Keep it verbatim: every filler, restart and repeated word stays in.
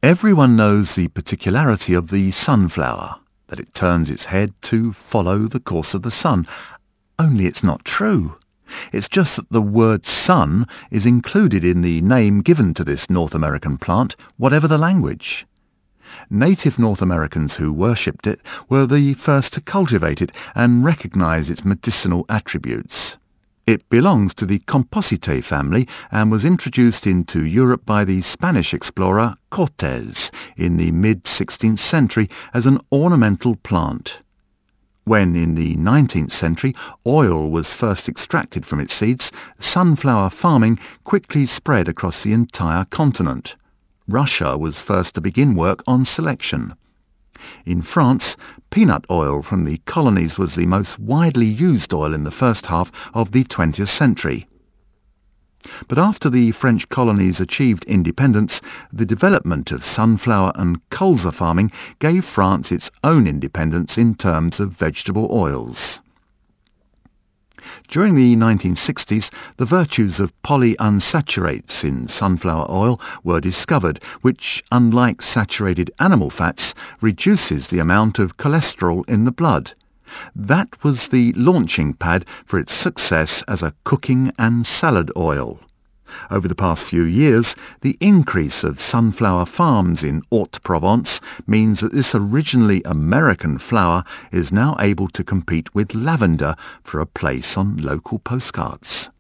Everyone knows the particularity of the sunflower, that it turns its head to follow the course of the sun. Only it's not true. It's just that the word sun is included in the name given to this North American plant, whatever the language. Native North Americans who worshipped it were the first to cultivate it and recognize its medicinal attributes. It belongs to the Compositae family and was introduced into Europe by the Spanish explorer Cortes in the mid-sixteenth century as an ornamental plant. When, in the nineteenth century, oil was first extracted from its seeds, sunflower farming quickly spread across the entire continent. Russia was first to begin work on selection. In France, peanut oil from the colonies was the most widely used oil in the first half of the twentieth century. But after the French colonies achieved independence, the development of sunflower and colza farming gave France its own independence in terms of vegetable oils. During the nineteen sixties, the virtues of polyunsaturates in sunflower oil were discovered, which, unlike saturated animal fats, reduces the amount of cholesterol in the blood. That was the launching pad for its success as a cooking and salad oil. Over the past few years, the increase of sunflower farms in Haute-Provence means that this originally American flower is now able to compete with lavender for a place on local postcards.